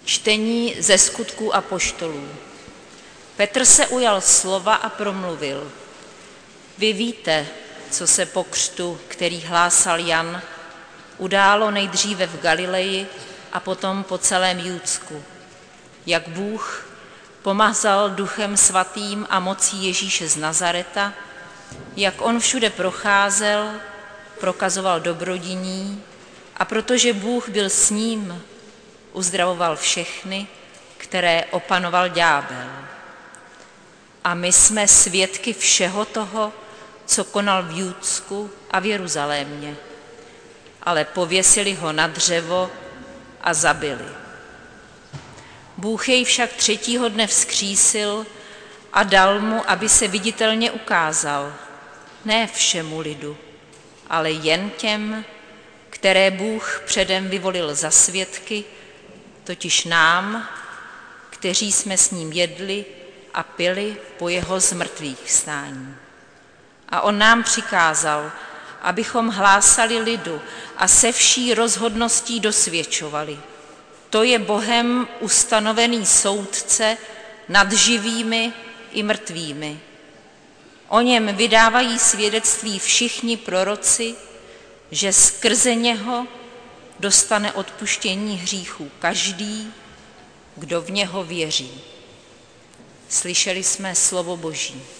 Čtení ze Skutků apoštolů. Petr se ujal slova a promluvil. Vy víte, co se po křtu, který hlásal Jan, událo nejdříve v Galileji a potom po celém Judsku. Jak Bůh pomazal Duchem Svatým a mocí Ježíše z Nazareta, jak on všude procházel, prokazoval dobrodiní a protože Bůh byl s ním, uzdravoval všechny, které opanoval ďábel. A my jsme svědky všeho toho, co konal v Judsku a v Jeruzalémě. Ale pověsili ho na dřevo a zabili. Bůh jej však 3. dne vzkřísil a dal mu, aby se viditelně ukázal, ne všemu lidu, ale jen těm, které Bůh předem vyvolil za svědky, totiž nám, kteří jsme s ním jedli a pili po jeho zmrtvých vstání. A on nám přikázal, abychom hlásali lidu a se vší rozhodností dosvědčovali. To je Bohem ustanovený soudce nad živými i mrtvými. O něm vydávají svědectví všichni proroci, že skrze něho dostane odpuštění hříchů každý, kdo v něho věří. Slyšeli jsme slovo Boží.